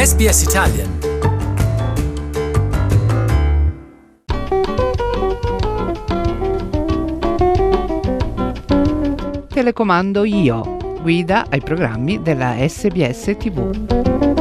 SBS Italian. Telecomando io, guida ai programmi della SBS TV.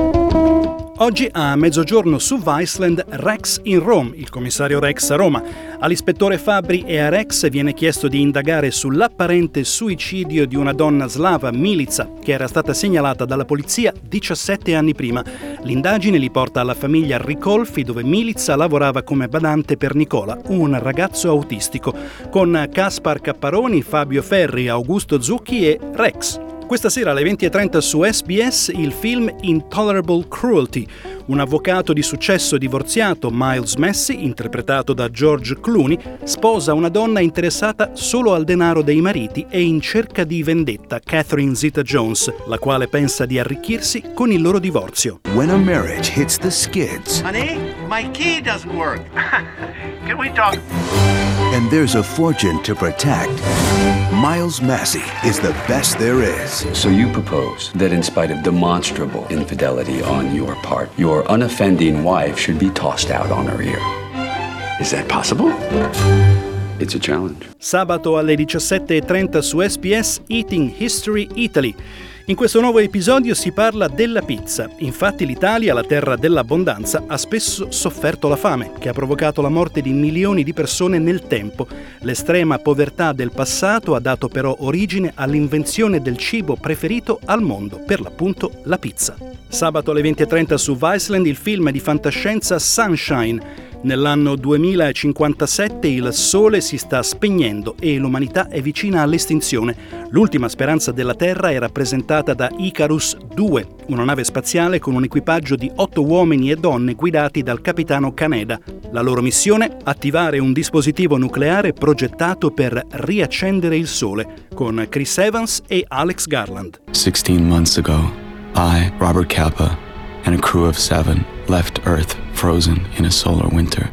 Oggi a mezzogiorno su Viceland Rex in Rome, il commissario Rex a Roma. All'ispettore Fabbri e a Rex viene chiesto di indagare sull'apparente suicidio di una donna slava, Milica, che era stata segnalata dalla polizia 17 anni prima. L'indagine li porta alla famiglia Ricolfi, dove Milica lavorava come badante per Nicola, un ragazzo autistico, con Caspar Capparoni, Fabio Ferri, Augusto Zucchi e Rex. Questa sera alle 20:30 su SBS il film Intolerable Cruelty. Un avvocato di successo divorziato, Miles Massey, interpretato da George Clooney, sposa una donna interessata solo al denaro dei mariti e in cerca di vendetta, Catherine Zeta-Jones, la quale pensa di arricchirsi con il loro divorzio. When a marriage hits the skids. Honey, my key doesn't work. Can we talk? And there's a fortune to protect. Miles Massey is the best there is. So you propose that in spite of demonstrable infidelity on your part, your unoffending wife should be tossed out on her ear. Is that possible? It's a challenge. Sabato alle 17:30 su SBS Eating History Italy. In questo nuovo episodio si parla della pizza. Infatti l'Italia, la terra dell'abbondanza, ha spesso sofferto la fame, che ha provocato la morte di milioni di persone nel tempo. L'estrema povertà del passato ha dato però origine all'invenzione del cibo preferito al mondo, per l'appunto la pizza. Sabato alle 20:30 su Viceland il film di fantascienza Sunshine. Nell'anno 2057 il Sole si sta spegnendo e l'umanità è vicina all'estinzione. L'ultima speranza della Terra è rappresentata da Icarus 2, una nave spaziale con un equipaggio di 8 uomini e donne guidati dal capitano Kaneda. La loro missione? Attivare un dispositivo nucleare progettato per riaccendere il Sole, con Chris Evans e Alex Garland. 16 months ago, I, Robert Capa, and a crew of 7 left Earth frozen in a solar winter.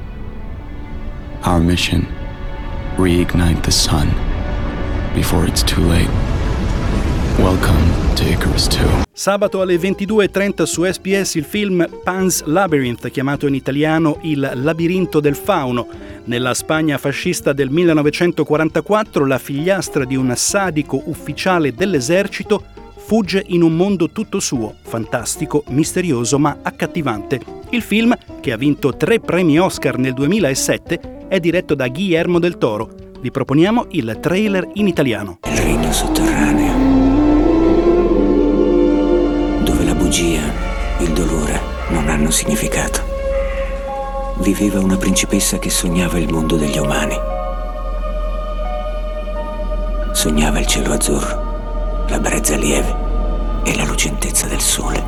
Our mission: reignite the sun before it's too late. Welcome to Icarus 2. Sabato alle 22:30 su SBS il film Pan's Labyrinth, chiamato in italiano Il labirinto del fauno. Nella Spagna fascista del 1944 la figliastra di un sadico ufficiale dell'esercito fugge in un mondo tutto suo, fantastico, misterioso ma accattivante. Il film, che ha vinto 3 premi Oscar nel 2007, è diretto da Guillermo del Toro. Vi proponiamo il trailer in italiano. Il regno sotterraneo, dove la bugia, il dolore non hanno significato. Viveva una principessa che sognava il mondo degli umani. Sognava il cielo azzurro, la brezza lieve e la lucentezza del sole.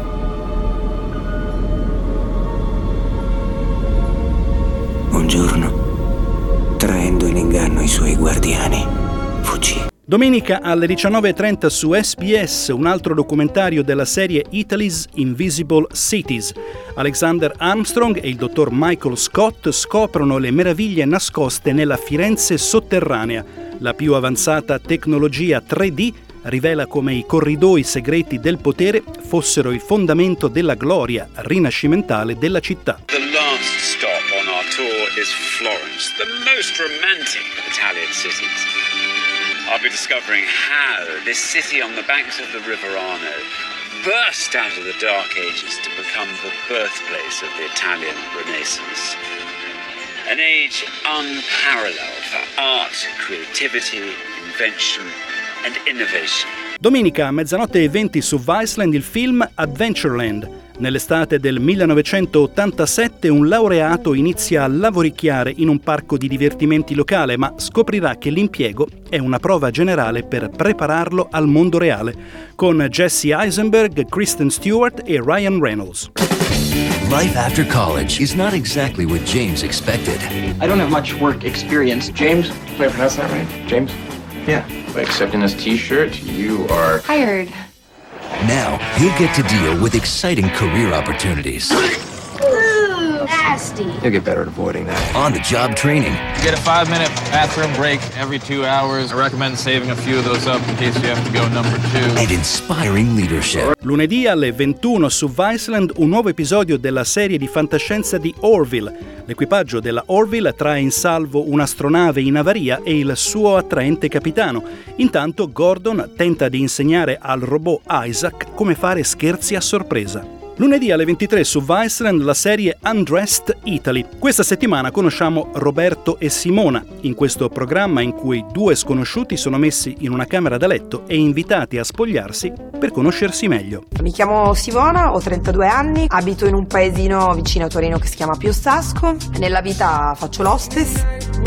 Un giorno, traendo in inganno i suoi guardiani, fuggì. Domenica alle 19:30 su SBS un altro documentario della serie Italy's Invisible Cities. Alexander Armstrong e il dottor Michael Scott scoprono le meraviglie nascoste nella Firenze sotterranea. La più avanzata tecnologia 3D rivela come i corridoi segreti del potere fossero il fondamento della gloria rinascimentale della città. The last stop on our tour is Florence, the most romantic of Italian cities. I'll be discovering how this city on the banks of the River Arno burst out of the Dark Ages to become the birthplace of the Italian Renaissance. An age unparalleled for art, creativity, invention and innovation. Domenica a 00:20 su Viceland il film Adventureland. Nell'estate del 1987 un laureato inizia a lavoricchiare in un parco di divertimenti locale, ma scoprirà che l'impiego è una prova generale per prepararlo al mondo reale, con Jesse Eisenberg, Kristen Stewart e Ryan Reynolds. Life after college is not exactly what James expected. I don't have much work experience. James, did I pronounce that right? James? Yeah. By accepting this t-shirt, you are hired. Now, he'll get to deal with exciting career opportunities. nasty. You'll get better at avoiding that. On-the-job training. You get a 5-minute bathroom break every 2 hours. I recommend saving a few of those up in case you have to go number 2. And inspiring leadership. Lunedì alle 21 su Viceland un nuovo episodio della serie di fantascienza di Orville. L'equipaggio della Orville trae in salvo un'astronave in avaria e il suo attraente capitano. Intanto Gordon tenta di insegnare al robot Isaac come fare scherzi a sorpresa. Lunedì alle 23 su Viceland la serie Undressed Italy. Questa settimana conosciamo Roberto e Simona, in questo programma in cui 2 sconosciuti sono messi in una camera da letto e invitati a spogliarsi per conoscersi meglio. Mi chiamo Simona, ho 32 anni, abito in un paesino vicino a Torino che si chiama Piostasco. Nella vita faccio l'hostess.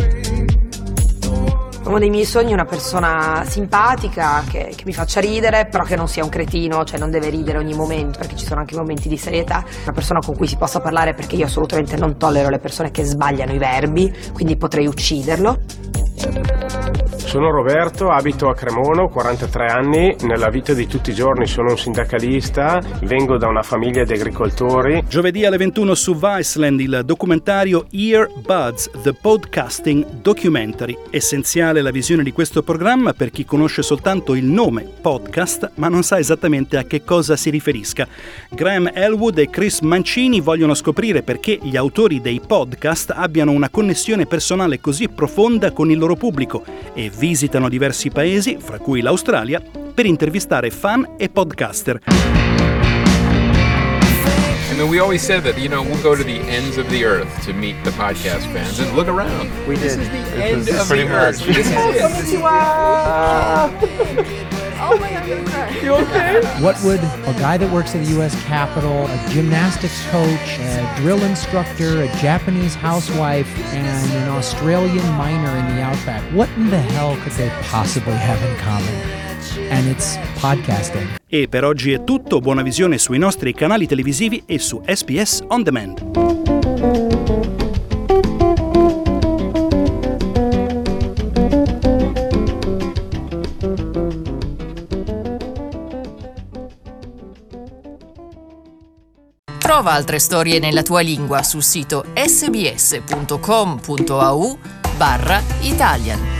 Uno dei miei sogni è una persona simpatica, che mi faccia ridere, però che non sia un cretino, cioè non deve ridere ogni momento, perché ci sono anche momenti di serietà. Una persona con cui si possa parlare, perché io assolutamente non tollero le persone che sbagliano i verbi, quindi potrei ucciderlo. Sono Roberto, abito a Cremono, 43 anni, nella vita di tutti i giorni sono un sindacalista, vengo da una famiglia di agricoltori. Giovedì alle 21 su Viceland il documentario Earbuds, The Podcasting Documentary. Essenziale la visione di questo programma per chi conosce soltanto il nome podcast, ma non sa esattamente a che cosa si riferisca. Graham Elwood e Chris Mancini vogliono scoprire perché gli autori dei podcast abbiano una connessione personale così profonda con il loro pubblico e visitano diversi paesi, fra cui l'Australia, per intervistare fan e podcaster. I mean, we always said that, we'll go to the ends of the earth to meet the podcast fans and look around. We did. This is the end of the earth. This is it. Oh my God, I'm gonna cry. You okay? What would a guy that works at the U.S. Capitol, a gymnastics coach, a drill instructor, a Japanese housewife, and an Australian miner in the outback, what in the hell could they possibly have in common? And it's podcasting. E per oggi è tutto, buona visione sui nostri canali televisivi e su SBS On Demand. Trova altre storie nella tua lingua sul sito sbs.com.au/Italian.